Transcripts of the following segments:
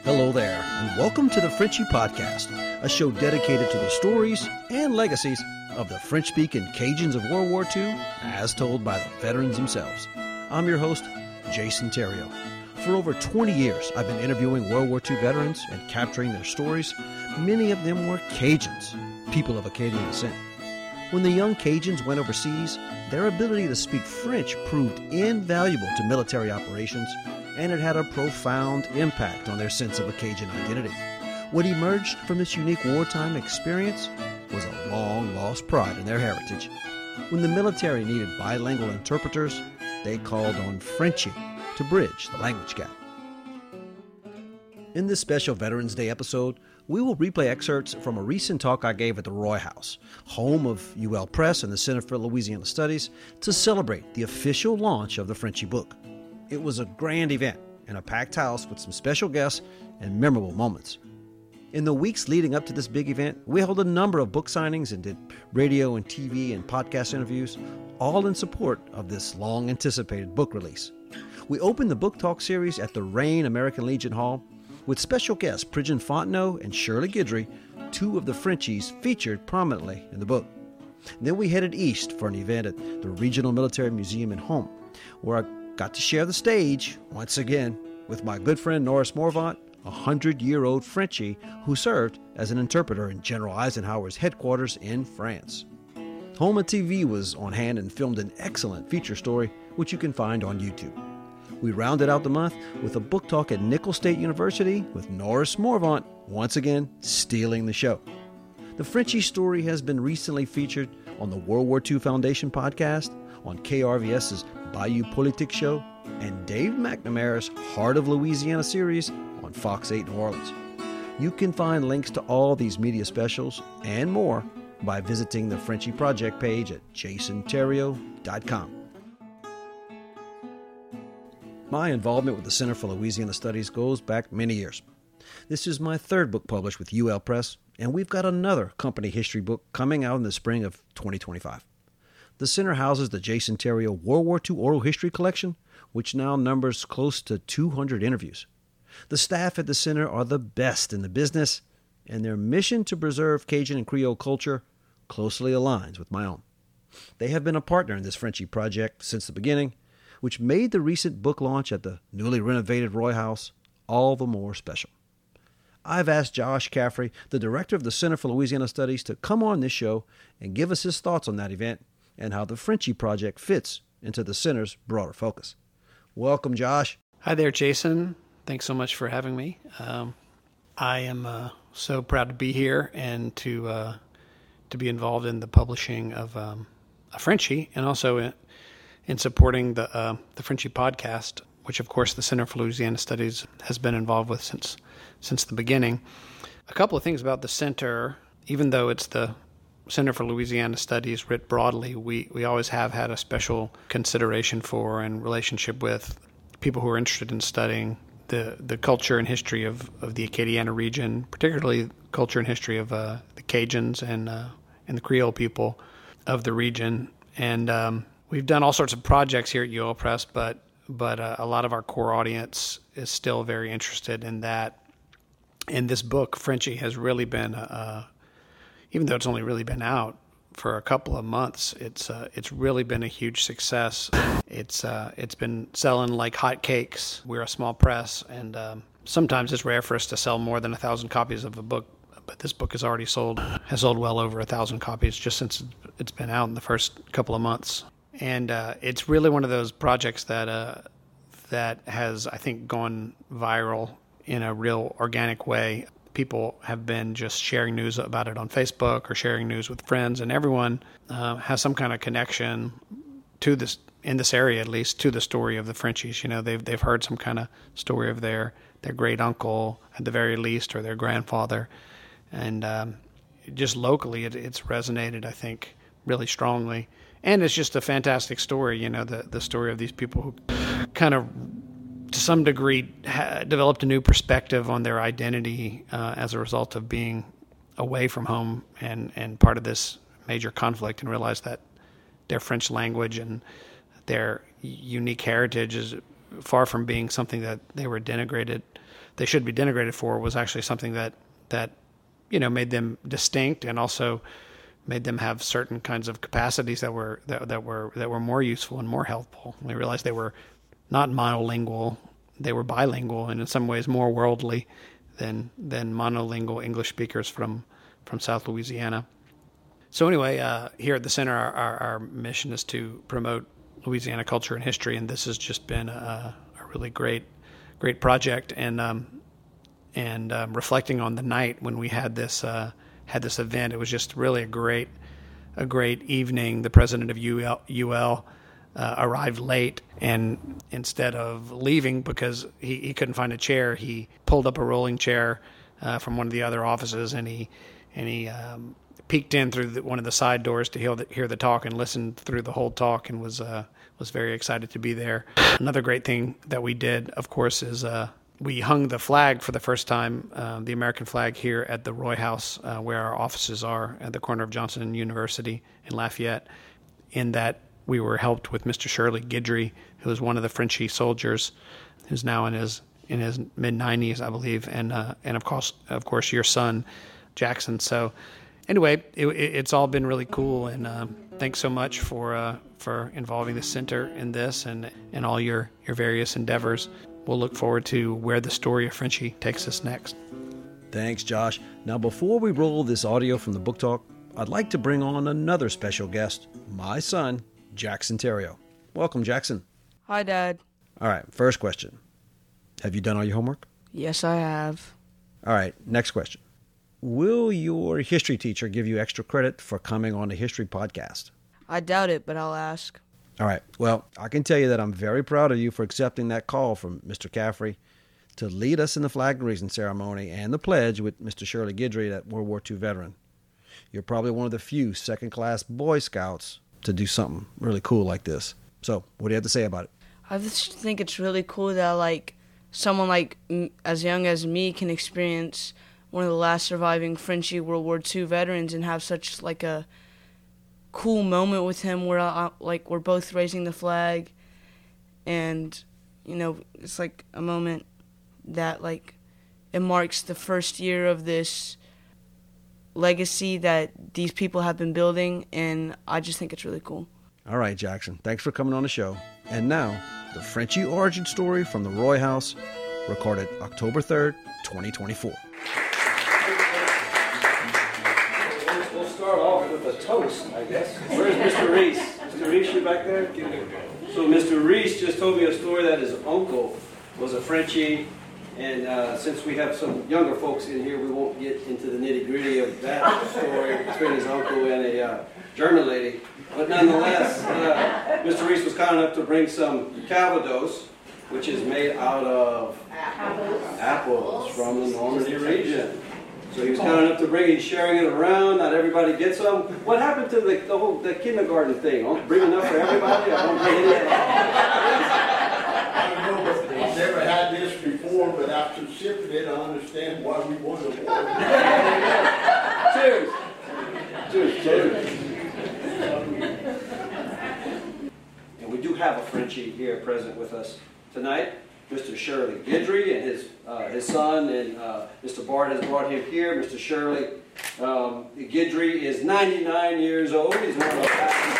Hello there, and welcome to the Frenchy Podcast, a show dedicated to the stories and legacies of the French-speaking Cajuns of World War II, as told by the veterans themselves. I'm your host, Jason Theriault. For over 20 years, I've been interviewing World War II veterans and capturing their stories. Many of them were Cajuns, people of Acadian descent. When the young Cajuns went overseas, their ability to speak French proved invaluable to military operations, and it had a profound impact on their sense of a Cajun identity. What emerged from this unique wartime experience was a long-lost pride in their heritage. When the military needed bilingual interpreters, they called on Frenchy to bridge the language gap. In this special Veterans Day episode, we will replay excerpts from a recent talk I gave at the Roy House, home of UL Press and the Center for Louisiana Studies, to celebrate the official launch of the Frenchy book. It was a grand event in a packed house with some special guests and memorable moments. In the weeks leading up to this big event, we held a number of book signings and did radio and TV and podcast interviews, all in support of this long-anticipated book release. We opened the book talk series at the Reign American Legion Hall with special guests Pridgeon Fontenot and Shirley Guidry, two of the Frenchies featured prominently in the book. Then we headed east for an event at the Regional Military Museum in Home, where I got to share the stage, once again, with my good friend Norris Morvant, a 100-year-old Frenchie who served as an interpreter in General Eisenhower's headquarters in France. Home TV was on hand and filmed an excellent feature story, which you can find on YouTube. We rounded out the month with a book talk at Nicholls State University with Norris Morvant, once again stealing the show. The Frenchy story has been recently featured on the World War II Foundation podcast, on KRVS's Bayou Politique show, and Dave McNamara's Heart of Louisiana series on Fox 8 New Orleans. You can find links to all these media specials and more by visiting the Frenchy Project page at jasontheriault.com. My involvement with the Center for Louisiana Studies goes back many years. This is my third book published with UL Press, and we've got another company history book coming out in the spring of 2025. The center houses the Jason Theriault World War II Oral History Collection, which now numbers close to 200 interviews. The staff at the center are the best in the business, and their mission to preserve Cajun and Creole culture closely aligns with my own. They have been a partner in this Frenchy project since the beginning, which made the recent book launch at the newly renovated Roy House all the more special. I've asked Josh Caffrey, the director of the Center for Louisiana Studies, to come on this show and give us his thoughts on that event and how the Frenchy project fits into the center's broader focus. Welcome, Josh. Hi there, Jason. Thanks so much for having me. I am so proud to be here and to be involved in the publishing of a Frenchy, and also in supporting the Frenchy podcast, which of course the Center for Louisiana Studies has been involved with since the beginning. A couple of things about the center. Even though it's the Center for Louisiana Studies writ broadly, we always have had a special consideration for and relationship with people who are interested in studying the culture and history of the Acadiana region, particularly culture and history of the Cajuns and the Creole people of the region. And we've done all sorts of projects here at UL Press, but a lot of our core audience is still very interested in that. And this book, Frenchy, has really been, even though it's only really been out for a couple of months, it's really been a huge success. It's been selling like hotcakes. We're a small press, and sometimes it's rare for us to sell more than 1,000 copies of a book. But this book has sold well over 1,000 copies just since it's been out in the first couple of months. And it's really one of those projects that has, I think, gone viral in a real organic way. People have been just sharing news about it on Facebook or sharing news with friends, and everyone has some kind of connection to this, in this area at least, to the story of the Frenchies. You know, they've heard some kind of story of their great uncle at the very least, or their grandfather, and just locally it's resonated, I think, really strongly. And it's just a fantastic story, you know, the story of these people who kind of, to some degree, developed a new perspective on their identity as a result of being away from home and part of this major conflict, and realized that their French language and their unique heritage is far from being something that they were denigrated they should be denigrated for was actually something that made them distinct, and also made them have certain kinds of capacities that were more useful and more helpful. We realized they were not monolingual; they were bilingual, and in some ways more worldly than monolingual English speakers from South Louisiana. So anyway, here at the center, our mission is to promote Louisiana culture and history, and this has just been a really great project. And reflecting on the night when we had this event, it was just really a great evening. The president of UL arrived late, and instead of leaving because he couldn't find a chair, he pulled up a rolling chair from one of the other offices, and he peeked in through one of the side doors to hear the talk, and listened through the whole talk, and was very excited to be there. Another great thing that we did, of course, is we hung the flag for the first time, the American flag, here at the Roy House, where our offices are at the corner of Johnson University in Lafayette. In that, we were helped with Mr. Shirley Guidry, who was one of the Frenchy soldiers, who's now in his mid-90s, I believe, and of course your son, Jackson. So anyway, it's all been really cool, and thanks so much for involving the center in this and all your various endeavors. We'll look forward to where the story of Frenchy takes us next. Thanks, Josh. Now, before we roll this audio from the book talk, I'd like to bring on another special guest, my son, Jackson Terrio. Welcome, Jackson. Hi, Dad. All right, first question. Have you done all your homework? Yes, I have. All right, next question. Will your history teacher give you extra credit for coming on the History Podcast? I doubt it, but I'll ask. All right. Well, I can tell you that I'm very proud of you for accepting that call from Mr. Caffrey to lead us in the flag raising ceremony and the pledge with Mr. Shirley Guidry, that World War II veteran. You're probably one of the few second-class Boy Scouts to do something really cool like this. So, what do you have to say about it? I just think it's really cool that, someone as young as me can experience one of the last surviving Frenchy World War II veterans and have such, a cool moment with him where we're both raising the flag, and it's a moment that it marks the first year of this legacy that these people have been building, and I just think it's really cool. All right, Jackson, thanks for coming on the show. And now, the Frenchy origin story from the Roy House, recorded October 3rd, 2024. We'll start off with a toast, I guess. Where's Mr. Reese? Mr. Reese, you back there? So Mr. Reese just told me a story that his uncle was a Frenchy, and since we have some younger folks in here, we won't get into the nitty-gritty of that story between his uncle and a German lady. But nonetheless, Mr. Reese was kind enough to bring some Calvados, which is made out of apples from the Normandy region. So he was kind enough to bring it, he's sharing it around. Not everybody gets some. What happened to the kindergarten thing? I'll bring enough for everybody? I won't bring any at all. I don't know, but I've never had this before, but after sipping it, I understand why we wanted water. Cheers. Cheers. Cheers. And we do have a Frenchy here present with us tonight. Mr. Shirley Guidry and his son, and Mr. Bart has brought him here. Mr. Shirley Guidry is 99 years old. He's one of the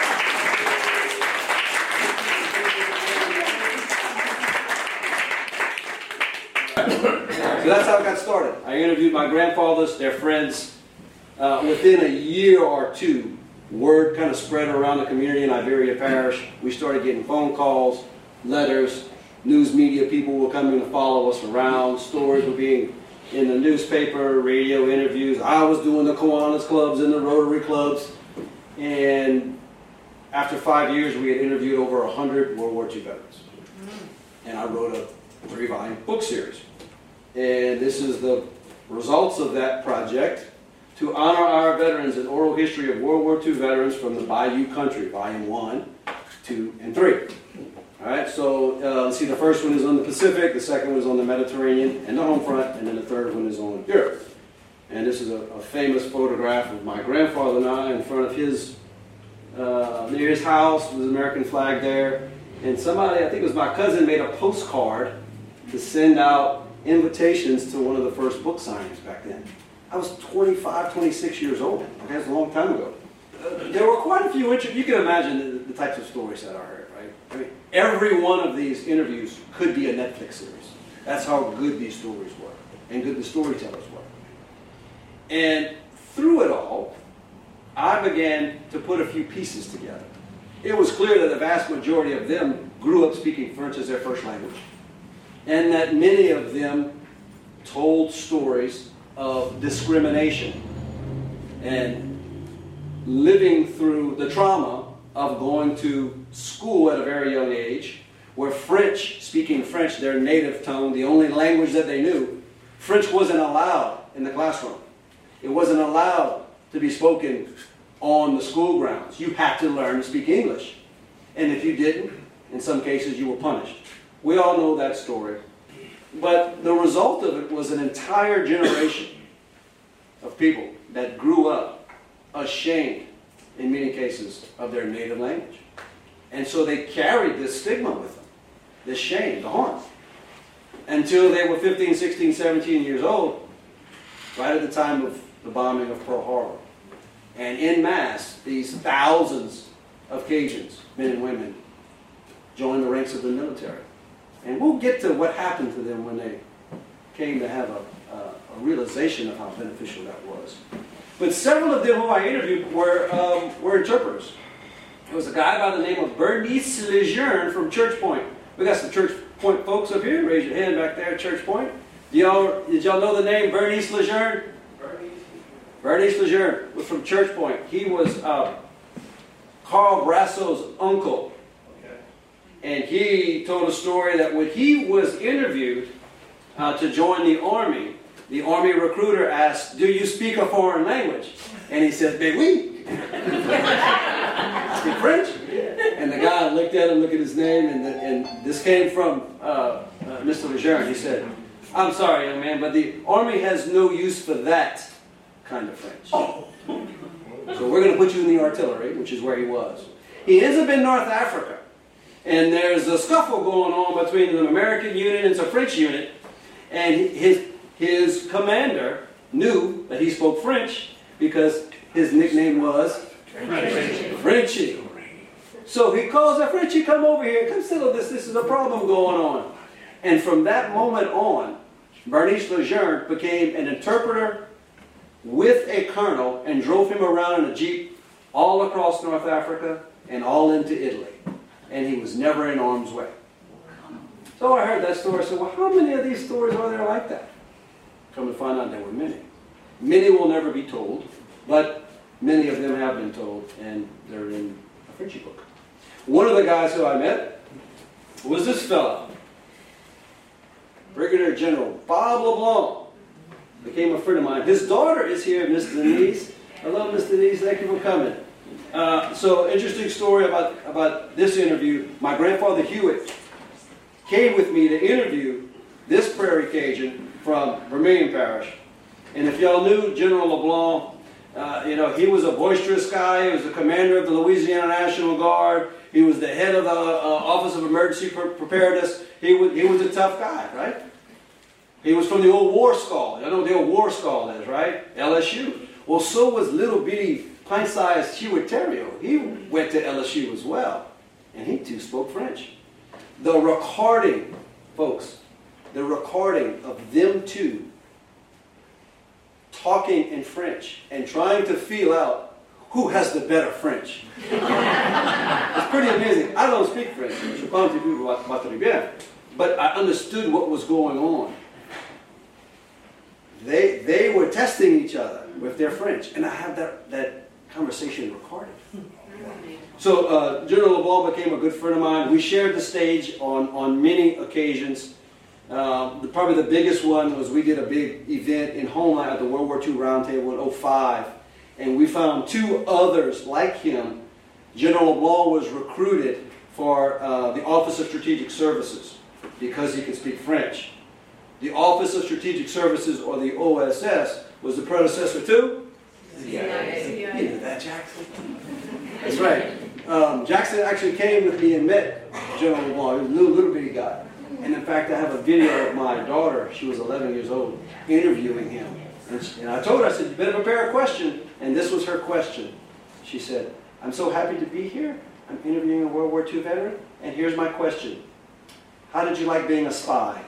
So that's how it got started. I interviewed my grandfathers, their friends. Within a year or two, word kind of spread around the community in Iberia Parish. We started getting phone calls, letters. News media people were coming to follow us around. Stories were being in the newspaper, radio interviews. I was doing the Kiwanis clubs and the Rotary clubs. And after 5 years, we had interviewed over 100 World War II veterans. And I wrote a 3-volume book series. And this is the results of that project to honor our veterans, an oral history of World War II veterans from the Bayou Country, Volume 1, 2, and 3. All right, so let's see, the first one is on the Pacific, the second one is on the Mediterranean and the home front, and then the third one is on Europe. And this is a famous photograph of my grandfather and I in front of his, near his house with the American flag there. And somebody, I think it was my cousin, made a postcard to send out invitations to one of the first book signings back then. I was 25, 26 years old. Okay, that's a long time ago. There were quite a few you can imagine the types of stories that I heard, right? I mean, every one of these interviews could be a Netflix series. That's how good these stories were, and good the storytellers were. And through it all, I began to put a few pieces together. It was clear that the vast majority of them grew up speaking French as their first language, and that many of them told stories of discrimination and living through the trauma of going to school at a very young age, where French, speaking French, their native tongue, the only language that they knew, French wasn't allowed in the classroom. It wasn't allowed to be spoken on the school grounds. You had to learn to speak English. And if you didn't, in some cases you were punished. We all know that story. But the result of it was an entire generation of people that grew up ashamed, in many cases, of their native language. And so they carried this stigma with them, this shame, the harm, until they were 15, 16, 17 years old, right at the time of the bombing of Pearl Harbor. And en masse, these thousands of Cajuns, men and women, joined the ranks of the military. And we'll get to what happened to them when they came to have a realization of how beneficial that was. But several of them who I interviewed were interpreters. There was a guy by the name of Bernice Lejeune from Church Point. We got some Church Point folks up here. Raise your hand back there at Church Point. Did y'all know the name Bernice Lejeune? Bernice Lejeune was from Church Point. He was Carl Brasso's uncle. And he told a story that when he was interviewed to join the Army recruiter asked, "Do you speak a foreign language?" And he said, "Mais oui." Speak French? And the guy looked at him, looked at his name, and this came from Mr. Lejeune. He said, "I'm sorry, young man, but the Army has no use for that kind of French. So we're going to put you in the artillery," which is where he was. He ends up in North Africa. And there's a scuffle going on between an American unit and a French unit. And his commander knew that he spoke French because his nickname was Frenchie. So he calls a Frenchie, "Come over here, come settle this. This is a problem going on." And from that moment on, Bernice Lejeune became an interpreter with a colonel and drove him around in a jeep all across North Africa and all into Italy. And he was never in harm's way. So I heard that story. I said, well, how many of these stories are there like that? Come to find out there were many. Many will never be told, but many of them have been told, and they're in a Frenchie book. One of the guys who I met was this fella, Brigadier General Bob LeBlanc. Became a friend of mine. His daughter is here, Miss Denise. Hello, Miss Denise. Thank you for coming. So, interesting story about this interview. My grandfather Hewitt came with me to interview this Prairie Cajun from Vermilion Parish. And if y'all knew General LeBlanc, he was a boisterous guy. He was the commander of the Louisiana National Guard. He was the head of the Office of Emergency Preparedness. He was a tough guy, right? He was from the old War School. I know what the old War School is, right? LSU. Well, so was little bitty pint-sized Hewitt Theriault. He went to LSU as well. And he too spoke French. The recording, folks, the recording of them two talking in French and trying to feel out who has the better French. It's pretty amazing. I don't speak French. Je parle un peu très bien. But I understood what was going on. They were testing each other with their French. And I have that conversation recorded. So General LeBlanc became a good friend of mine. We shared the stage on many occasions. Probably the biggest one was we did a big event in Homeland at the World War II Roundtable in 2005. And we found two others like him. General LeBlanc was recruited for the Office of Strategic Services because he could speak French. The Office of Strategic Services, or the OSS, was the predecessor to? CIA. You knew that, Jackson. That's right. Jackson actually came with me and met General LeBlanc. He was a little bitty guy. And in fact, I have a video of my daughter, she was 11 years old, interviewing him. And I told her, I said, you better prepare a question. And this was her question. She said, I'm so happy to be here. I'm interviewing a World War II veteran. And here's my question. How did you like being a spy?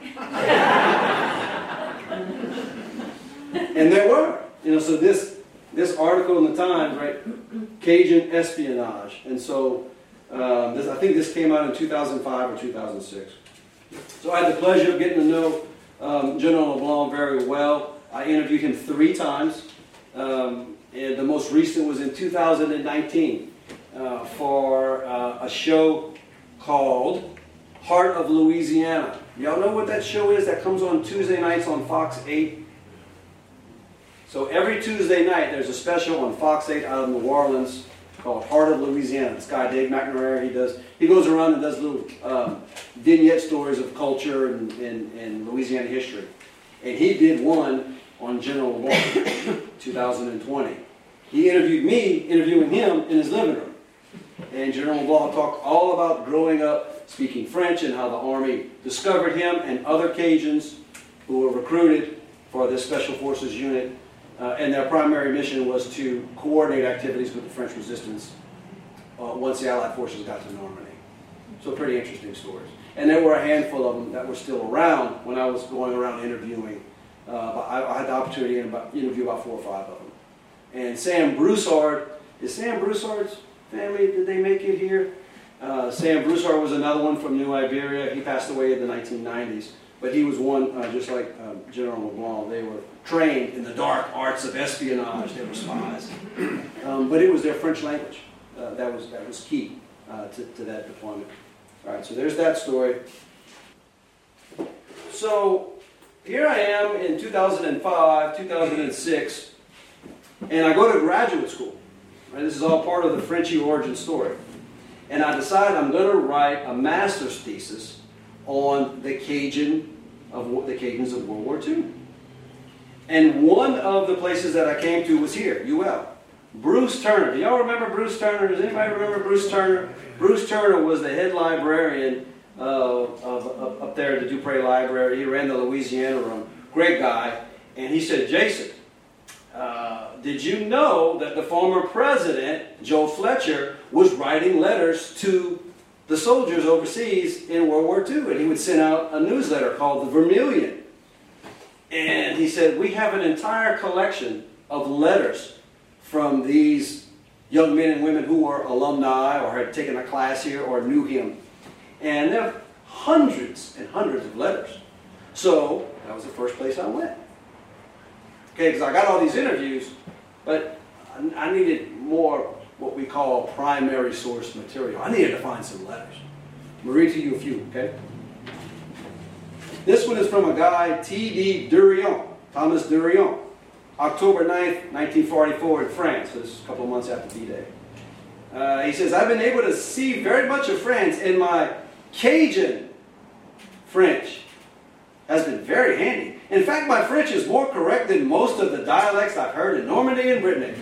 And there were. So this article in the Times, right? Cajun espionage. And so I think this came out in 2005 or 2006. So I had the pleasure of getting to know General LeBlanc very well. I interviewed him 3 times. And the most recent was in 2019 for a show called Heart of Louisiana. Y'all know what that show is? That comes on Tuesday nights on Fox 8. So every Tuesday night there's a special on Fox 8 out of New Orleans called Heart of Louisiana. This guy Dave McNamara, he goes around and does little vignette stories of culture and Louisiana history. And he did one on General LeBlanc, 2020. He interviewed me, interviewing him in his living room. And General LeBlanc talked all about growing up speaking French and how the Army discovered him and other Cajuns who were recruited for this Special Forces unit. And their primary mission was to coordinate activities with the French resistance once the Allied forces got to Normandy. So pretty interesting stories. And there were a handful of them that were still around when I was going around interviewing. I had the opportunity to interview about 4 or 5 of them. And Sam Broussard, is Sam Broussard's family, did they make it here? Sam Broussard was another one from New Iberia. He passed away in the 1990s. But he was one, just like General LeBlanc, they were trained in the dark arts of espionage. They were spies. But it was their French language. That was key to that deployment. All right, so there's that story. So here I am in 2005, 2006, and I go to graduate school. Right? This is all part of the Frenchy origin story. And I decide I'm going to write a master's thesis on the Cajuns of World War II. And one of the places that I came to was here, UL. Bruce Turner. Do y'all remember Bruce Turner? Does anybody remember Bruce Turner? Bruce Turner was the head librarian up there at the Dupree Library. He ran the Louisiana room. Great guy. And he said, Jason, did you know that the former president, Joe Fletcher, was writing letters to the soldiers overseas in World War II? And he would send out a newsletter called the Vermilion. And he said, we have an entire collection of letters from these young men and women who were alumni or had taken a class here or knew him. And there are hundreds and hundreds of letters. So that was the first place I went. Okay, because I got all these interviews, but I needed more what we call primary source material. I needed to find some letters. I'm going to read to you a few, okay? This one is from a guy, T.D. Durion, Thomas Durion, October 9th, 1944 in France. So this is a couple of months after D-Day. He says, I've been able to see very much of France in my Cajun French. Has been very handy. In fact, my French is more correct than most of the dialects I've heard in Normandy and Brittany.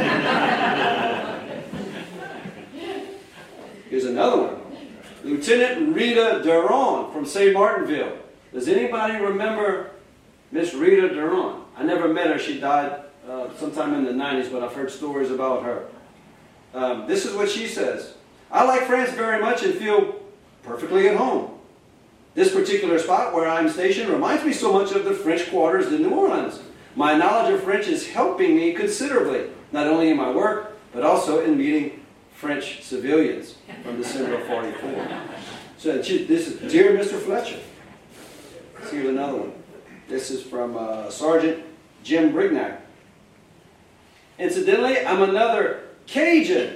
Here's another one. Lieutenant Rita Durand from St. Martinville. Does anybody remember Miss Rita Durand? I never met her. She died sometime in the 90s, but I've heard stories about her. This is what she says. I like France very much and feel perfectly at home. This particular spot where I'm stationed reminds me so much of the French quarters in New Orleans. My knowledge of French is helping me considerably, not only in my work, but also in meeting French civilians from December of 44. So this is Dear Mr. Fletcher. Here's another one. This is from Sergeant Jim Brignac. Incidentally, I'm another Cajun.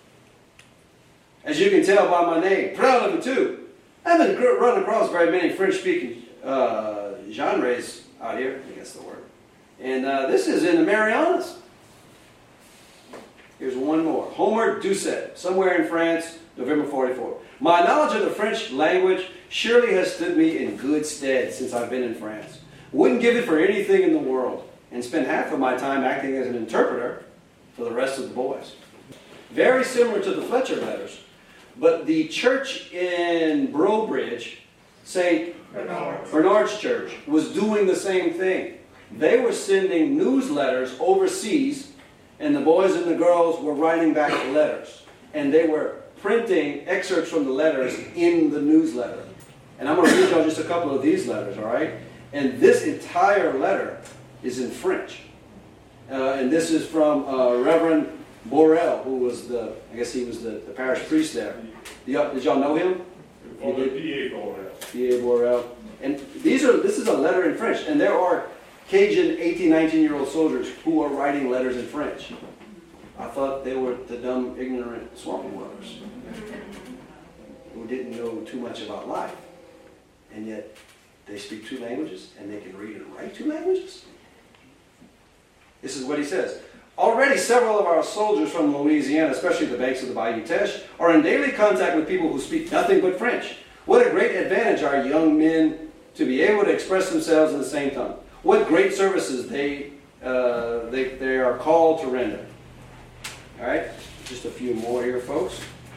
As you can tell by my name, proud of it too. I haven't run across very many French-speaking genres out here, I guess the word. And this is in the Marianas. Here's one more. Homer Doucet, somewhere in France, November 44. My knowledge of the French language surely has stood me in good stead since I've been in France. Wouldn't give it for anything in the world, and spend half of my time acting as an interpreter for the rest of the boys. Very similar to the Fletcher letters. But the church in Brobridge, St. Bernard's church was doing the same thing. They were sending newsletters overseas, and the boys and the girls were writing back the letters. And they were printing excerpts from the letters in the newsletter. And I'm going to read y'all just a couple of these letters, all right? And this entire letter is in French. And this is from Reverend Borel, who was I guess he was the parish priest there. Did y'all know him? Father P.A. Borel. P.A. Borel. And this is a letter in French. And there are Cajun 18, 19-year-old soldiers who are writing letters in French. I thought they were the dumb, ignorant swamp dwellers who didn't know too much about life. And yet they speak 2 languages and they can read and write 2 languages. This is what he says. Already several of our soldiers from Louisiana, especially the banks of the Bayou Teche, are in daily contact with people who speak nothing but French. What a great advantage our young men to be able to express themselves in the same tongue. What great services they are called to render. All right, just a few more here, folks.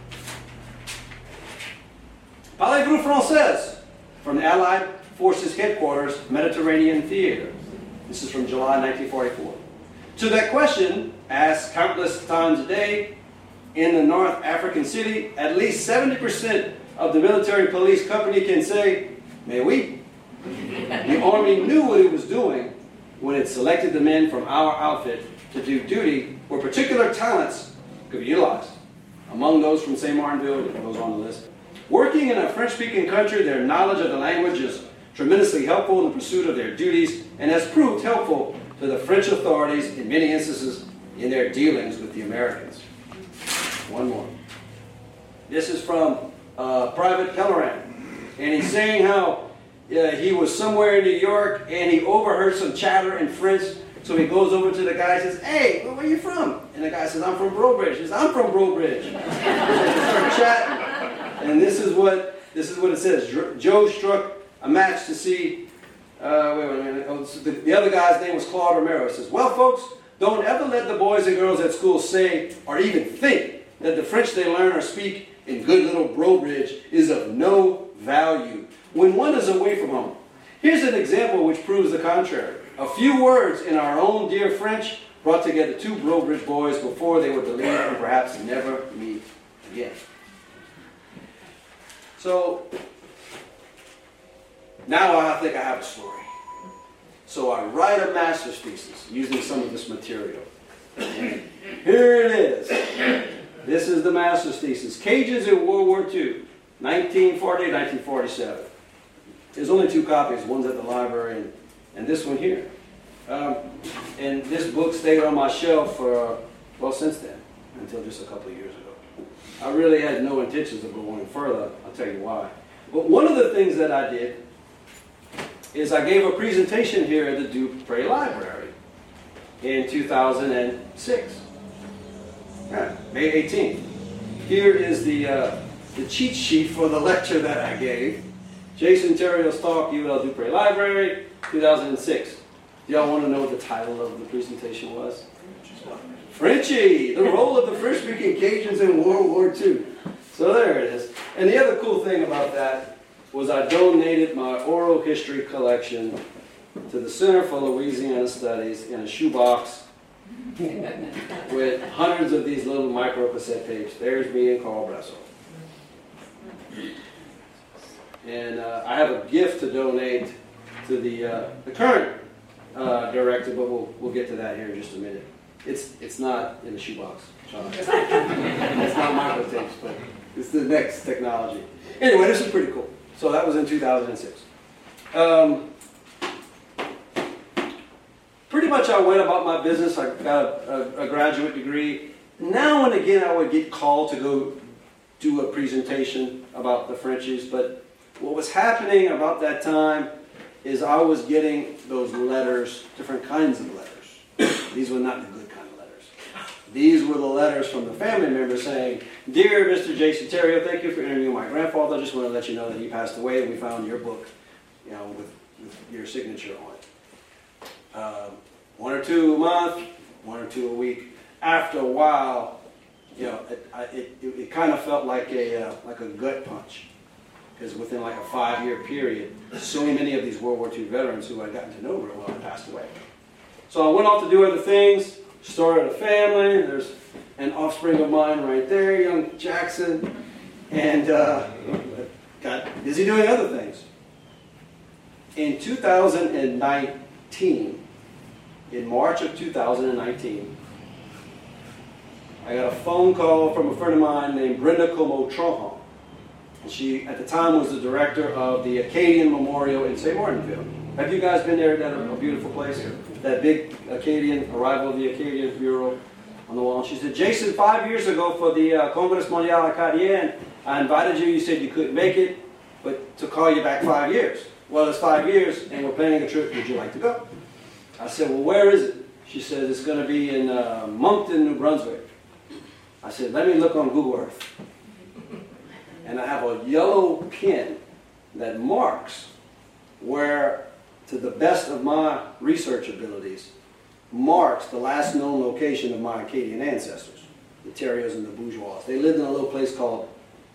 Parlez-vous français? From the Allied Forces Headquarters, Mediterranean Theater. This is from July 1944. To that question, asked countless times a day, in the North African city, at least 70% of the military police company can say, mais oui. The Army knew what it was doing when it selected the men from our outfit to do duty where particular talents could be utilized. Among those from St. Martinville, it goes on the list. Working in a French-speaking country, their knowledge of the language is tremendously helpful in the pursuit of their duties and has proved helpful to the French authorities in many instances in their dealings with the Americans. One more. This is from Private Kelleran. And he's saying how he was somewhere in New York and he overheard some chatter in French. So he goes over to the guy and says, hey, where are you from? And the guy says, I'm from Brobridge. He says, I'm from Brobridge. So they start chatting. And this is what it says. Joe struck a match to see, wait a minute. Oh, so the other guy's name was Claude Romero. He says, well, folks, don't ever let the boys and girls at school say or even think that the French they learn or speak in good little Brobridge is of no value when one is away from home. Here's an example which proves the contrary. A few words in our own dear French brought together 2 Brobridge boys before they were to leave and perhaps never meet again. So, now I think I have a story. So I write a master's thesis using some of this material. And here it is. This is the master's thesis. Cajuns in World War II, 1940-1947. There's only 2 copies. One's at the library and this one here. And this book stayed on my shelf for, since then, until just a couple of years ago. I really had no intentions of going further. I'll tell you why. But one of the things that I did is I gave a presentation here at the Dupre Library in 2006, May 18th. Here is the cheat sheet for the lecture that I gave. Jason Terrio's talk, UL Dupre Library, 2006. Do y'all want to know what the title of the presentation was? Frenchie, the role of the French-speaking Cajuns in World War II. So there it is. And the other cool thing about that was I donated my oral history collection to the Center for Louisiana Studies in a shoebox with hundreds of these little micro cassette tapes. There's me and Carl Bressel. And I have a gift to donate to the current director, but we'll get to that here in just a minute. It's not in the shoebox. It's not micro tapes, but it's the next technology. Anyway, this is pretty cool. So that was in 2006. Pretty much I went about my business. I got a graduate degree. Now and again I would get called to go do a presentation about the Frenchies, but what was happening about that time is I was getting those letters, different kinds of letters. These were not the good kind of letters. These were the letters from the family members saying, Dear Mr. Jason Terrio, thank you for interviewing my grandfather. I just want to let you know that he passed away and we found your book, with your signature on it. 1 or 2 a month, 1 or 2 a week. After a while, it kind of felt like a gut punch. because within like a 5-year period, so many of these World War II veterans who I'd gotten to know real well had passed away. So I went off to do other things, started a family. There's an offspring of mine right there, young Jackson, and got busy doing other things. In 2019, in March of 2019, I got a phone call from a friend of mine named Brenda Como-Tronjon. And she, at the time, was the director of the Acadian Memorial in St. Martinville. Have you guys been there? That a beautiful place? That big Acadian, arrival of the Acadian Bureau on the wall. She said, Jason, 5 years ago for the Congrès Mondial Acadien, I invited you. You said you couldn't make it, but to call you back 5 years. Well, it's 5 years, and we're planning a trip. Would you like to go? I said, well, where is it? She said, it's going to be in Moncton, New Brunswick. I said, let me look on Google Earth. And I have a yellow pin that marks where, to the best of my research abilities, marks the last known location of my Acadian ancestors, the Terriers and the Bourgeois. They lived in a little place called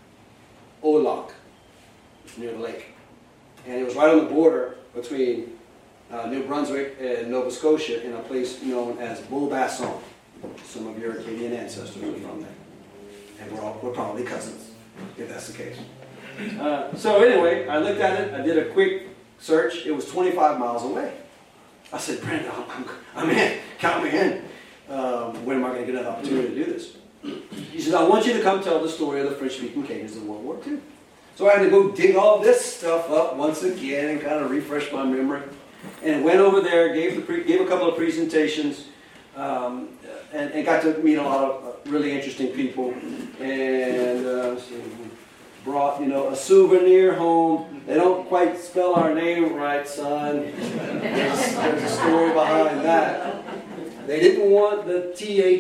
Olac, near the lake. And it was right on the border between New Brunswick and Nova Scotia in a place known as Beaubassin. Some of your Acadian ancestors are from there. And we're probably cousins, if that's the case. So anyway, I looked at it. I did a quick search. It was 25 miles away. I said, Brenda, I'm in. Count me in. When am I going to get an opportunity to do this? He said, I want you to come tell the story of the French-speaking Acadians in World War II. So I had to go dig all this stuff up once again and kind of refresh my memory. And went over there, gave a couple of presentations, and got to meet a lot of really interesting people. And brought, a souvenir home. They don't quite spell our name right, son. There's a story behind that. They didn't want the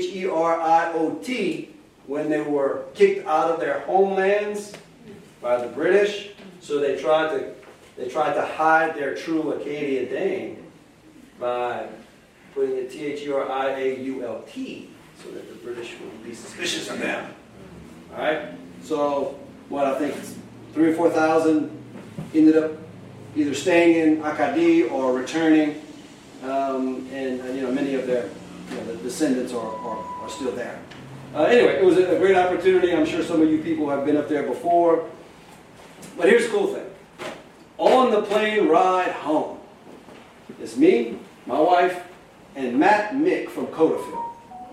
Theriot when they were kicked out of their homelands by the British, so they tried to hide their true Acadian name by putting the Theriault so that the British wouldn't be suspicious of them. All right. So I think 3,000 or 4,000 ended up either staying in Acadie or returning, and many of their the descendants are still there. Anyway, it was a great opportunity. I'm sure some of you people have been up there before. But here's the cool thing. On the plane ride home, it's me, my wife, and Matt Mick from Codafield.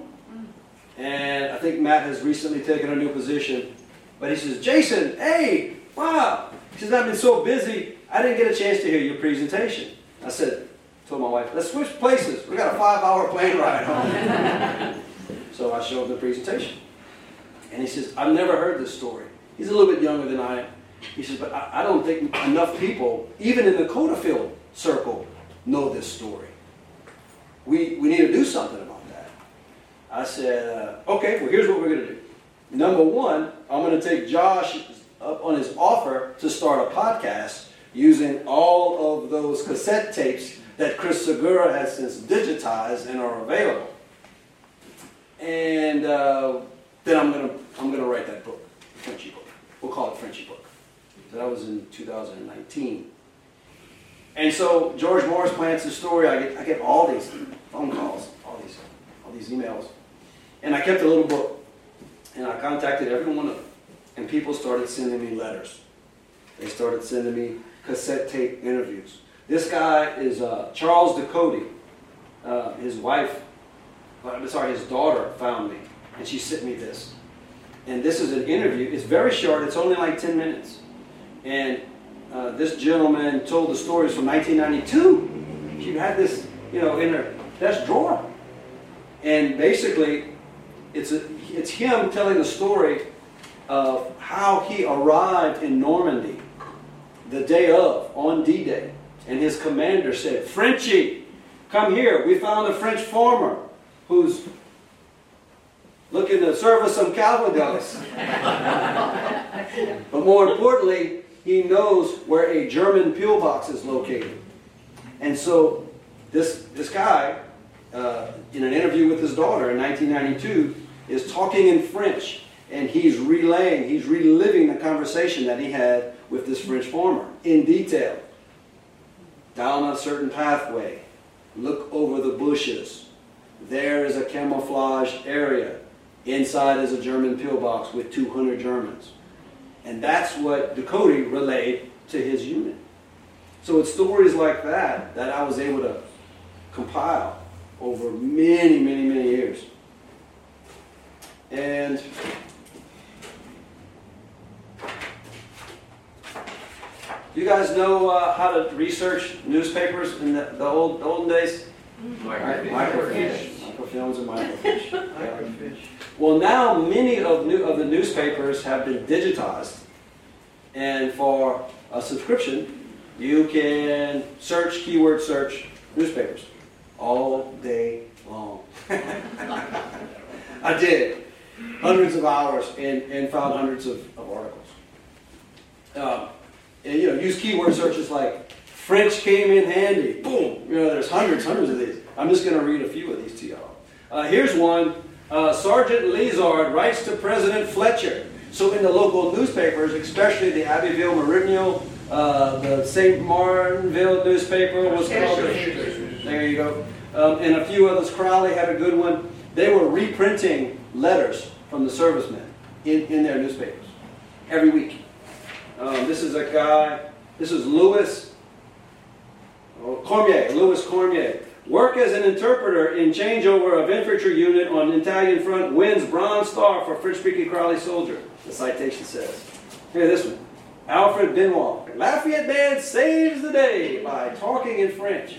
And I think Matt has recently taken a new position. But he says, Jason, hey, wow. He says, I've been so busy, I didn't get a chance to hear your presentation. I told my wife, let's switch places. We got a 5-hour plane ride home. So I showed him the presentation. And he says, I've never heard this story. He's a little bit younger than I am. He says, but I don't think enough people, even in the Codafield circle, know this story. We need to do something about that. I said, okay, well, here's what we're going to do. Number one, I'm going to take Josh up on his offer to start a podcast using all of those cassette tapes that Chris Segura has since digitized and are available. And then I'm going to write that book, the Frenchy book. We'll call it Frenchy book. So that was in 2019. And so George Morris plants his story. I get all these phone calls, all these emails. And I kept a little book. And I contacted every one of them. And people started sending me letters. They started sending me cassette tape interviews. This guy is Charles Ducote. His daughter found me. And she sent me this. And this is an interview. It's very short. It's only like 10 minutes. And this gentleman told the stories from 1992. She had this, in her desk drawer. And basically, it's him telling the story of how he arrived in Normandy the day of, on D-Day. And his commander said, Frenchie, come here. We found a French farmer who's looking to serve us some Calvados. But more importantly, he knows where a German pillbox is located. And so this guy, in an interview with his daughter in 1992, is talking in French. And he's reliving the conversation that he had with this French farmer in detail. Down a certain pathway, look over the bushes. There is a camouflaged area. Inside is a German pillbox with 200 Germans. And that's what Ducote relayed to his unit. So it's stories like that that I was able to compile over many, many, many years. And you guys know how to research newspapers in the olden days? Microfiche. Microfilms and microfiche. Yeah. Well, now many of the newspapers have been digitized, and for a subscription, you can keyword search newspapers all day long. I did hundreds of hours and found hundreds of articles. And use keyword searches like French came in handy. Boom. There's hundreds of these. I'm just going to read a few of these to y'all. Here's one. Sergeant Lizard writes to President Fletcher. So in the local newspapers, especially the Abbeville Meridional, the St. Martinville newspaper was called. There you go. And a few others. Crowley had a good one. They were reprinting letters from the servicemen in their newspapers every week. This is a guy. This is Louis Cormier. Work as an interpreter in changeover of infantry unit on Italian front wins Bronze Star for French-speaking Crowley soldier. The citation says. Here, this one. Alfred Benoit. Lafayette band saves the day by talking in French.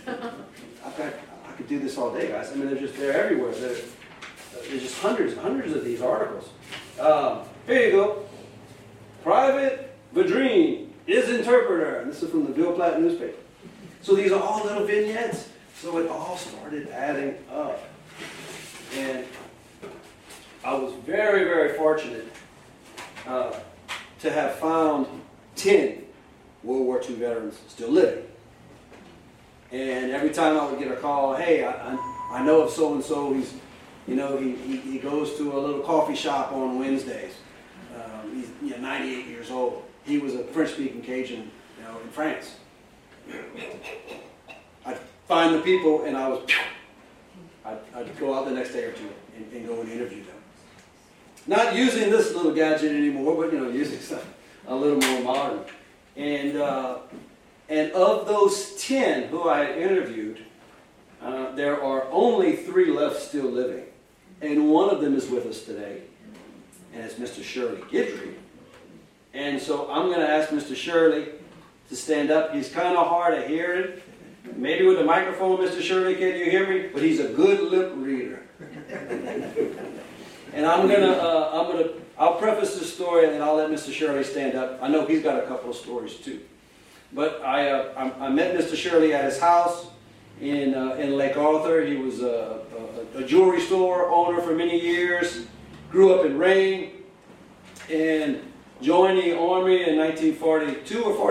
I could do this all day, guys. I mean, they're everywhere. There's just hundreds of these articles. Here you go. Private Vadrine is interpreter. And this is from the Ville Platte newspaper. So these are all little vignettes. So it all started adding up. And I was very, very fortunate to have found 10 World War II veterans still living. And every time I would get a call, hey, I know of so-and-so, he goes to a little coffee shop on Wednesdays. He's 98 years old. He was a French-speaking Cajun in France. I'd find the people, and I'd go out the next day or two and go and interview them. Not using this little gadget anymore, but using stuff a little more modern. And of those 10 who I interviewed, there are only 3 left still living, and one of them is with us today, and it's Mr. Shirley Guidry. And so I'm going to ask Mr. Shirley to stand up. He's kind of hard of hearing. Maybe with the microphone, Mr. Shirley, can you hear me? But he's a good lip reader. And I'll preface this story and then I'll let Mr. Shirley stand up. I know he's got a couple of stories too. But I met Mr. Shirley at his house in Lake Arthur. He was a jewelry store owner for many years. Grew up in Rain and joined the Army in 1942 or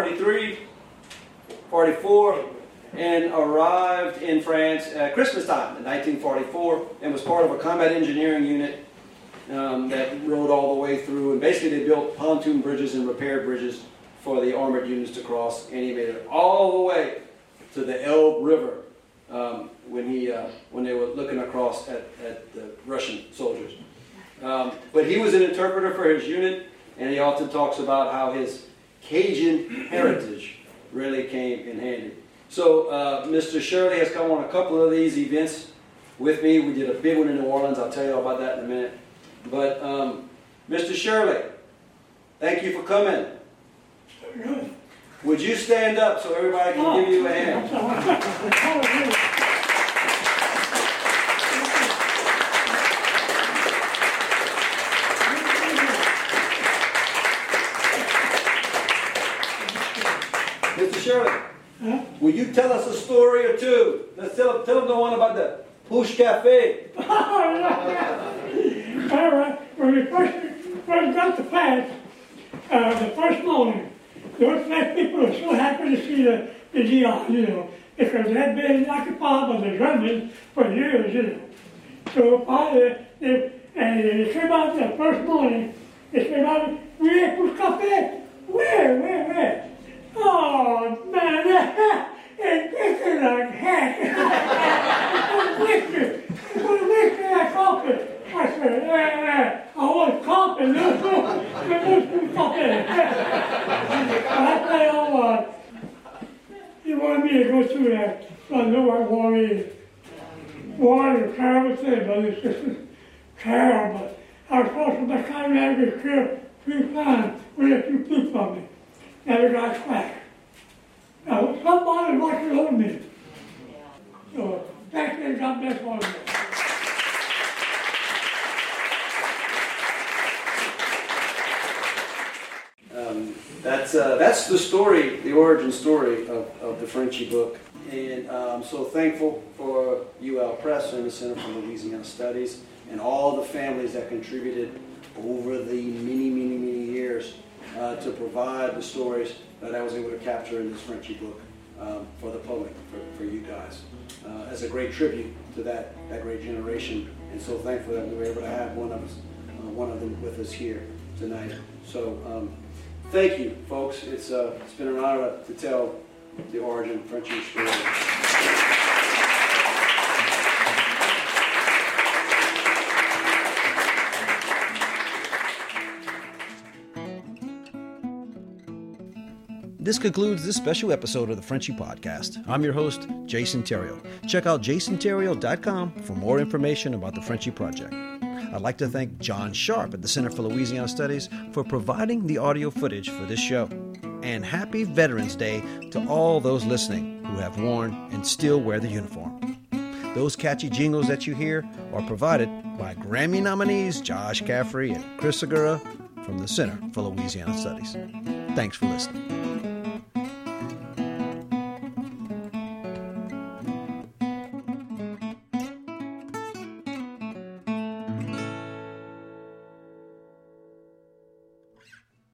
44, and arrived in France at Christmas time in 1944 and was part of a combat engineering unit that rode all the way through. And basically they built pontoon bridges and repaired bridges for the armored units to cross, and he made it all the way to the Elbe River when they were looking across at the Russian soldiers. But he was an interpreter for his unit, and he often talks about how his Cajun heritage really came in handy. So Mr. Shirley has come on a couple of these events with me. We did a big one in New Orleans. I'll tell you all about that in a minute. But Mr. Shirley, thank you for coming. Would you stand up so everybody can give you a hand? Mr. Shirley, will you tell us a story or two? Let's tell them the one about the Push Cafe. All right. When we first got to class, the first morning, those class people were so happy to see the GI, because they had been occupied by the Germans for years, So finally, they came out the first morning, they came out, we ate Push Cafe. Where? Oh, man, it's in a heck. Listen, I coffee. I said, I want coffee. Let's do coffee. I say, oh, you wanted me to go through that, so I know what war is. War is a terrible thing, but it's just terrible. I was supposed to be kind of get killed 3 times with a few feet from me. Never got smashed. Now, somebody watching over me. So, thank you, God bless all of you. That's the story, the origin story of the Frenchie book. And I'm so thankful for UL Press and the Center for Louisiana Studies and all the families that contributed over the many years to provide the stories that I was able to capture in this Frenchie book for the public, for you guys, as a great tribute to that great generation. And so thankful that we were able to have one of them with us here tonight. So thank you, folks. It's been an honor to tell the origin Frenchie story. This concludes this special episode of the Frenchie Podcast. I'm your host, Jason Theriault. Check out jasontheriault.com for more information about the Frenchie Project. I'd like to thank John Sharp at the Center for Louisiana Studies for providing the audio footage for this show. And happy Veterans Day to all those listening who have worn and still wear the uniform. Those catchy jingles that you hear are provided by Grammy nominees Josh Caffrey and Chris Segura from the Center for Louisiana Studies. Thanks for listening.